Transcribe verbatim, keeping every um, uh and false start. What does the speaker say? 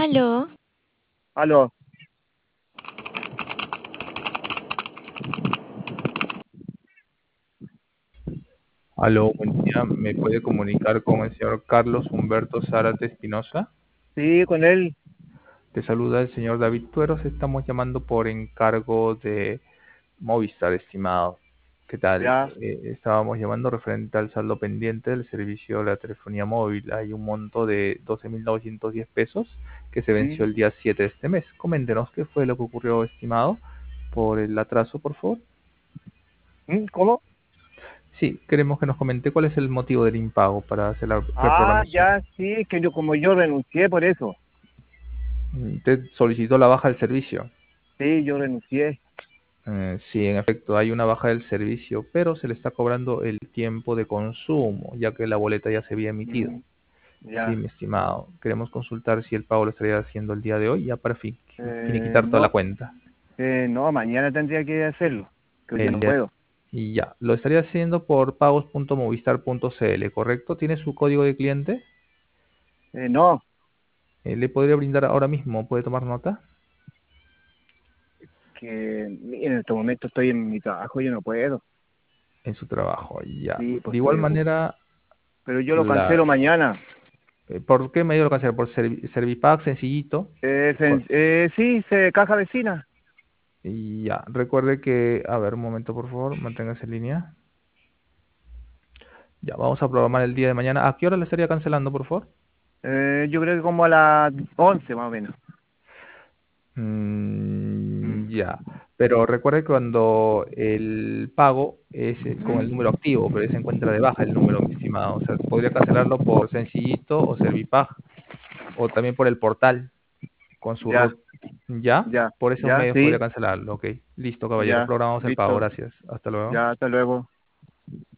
Aló, Aló, Aló, buen día. ¿Me puede comunicar con el señor Carlos Humberto Zárate Espinosa? sí, con él, Te saluda el señor David Tueros. Estamos llamando por encargo de Movistar, estimado. ¿Qué tal? ya, Eh, estábamos llamando referente al saldo pendiente del servicio de la telefonía móvil. Hay un monto de doce mil novecientos diez pesos que se venció ¿mm? el día siete de este mes. Coméntenos qué fue lo que ocurrió, estimado, por el atraso, por favor. ¿Mm? ¿Cómo? Sí, queremos que nos comente cuál es el motivo del impago para hacer la Ah, reprogramación. ya, sí, que yo como yo renuncié por eso, Usted solicitó la baja del servicio. sí, yo renuncié, Eh, sí, en efecto, hay una baja del servicio, pero se le está cobrando el tiempo de consumo, ya que la boleta ya se había emitido. ¿mm? Sí, Ya, mi estimado. Queremos consultar si el pago lo estaría haciendo el día de hoy, ya para fin, eh, finiquitar toda la no, cuenta. eh, no, mañana tendría que hacerlo, que hoy día El no día- puedo, y ya, lo estaría haciendo por pagos punto movistar punto c l, ¿correcto? ¿Tiene su código de cliente? eh, no, Eh, ¿le podría brindar ahora mismo? ¿Puede tomar nota? que en este momento estoy en mi trabajo, yo no puedo, En su trabajo, ya. sí, pues De igual estoy ocupado, manera, pero yo lo la, cancelo mañana, eh, ¿por qué medio lo cancelar? Por Servi- Servipack, sencillito. eh, Con- sen- eh, sí, se, caja vecina, Y ya, recuerde que, a ver, un momento por favor, manténgase en línea. Ya, vamos a programar el día de mañana. ¿A qué hora le estaría cancelando, por favor? eh, yo creo que como a las once más o menos, mm, Mm, ya, pero recuerde que cuando el pago es eh, con el número activo, pero se encuentra de baja el número, mi estimado. O sea, podría cancelarlo por Sencillito o Servipack, o también por el portal con su ya, root. ¿Ya? ya, Por esos ya, medios podría sí, cancelarlo, ok. Listo, caballero, ya, programamos el pago, listo. gracias. Hasta luego. Ya, hasta luego.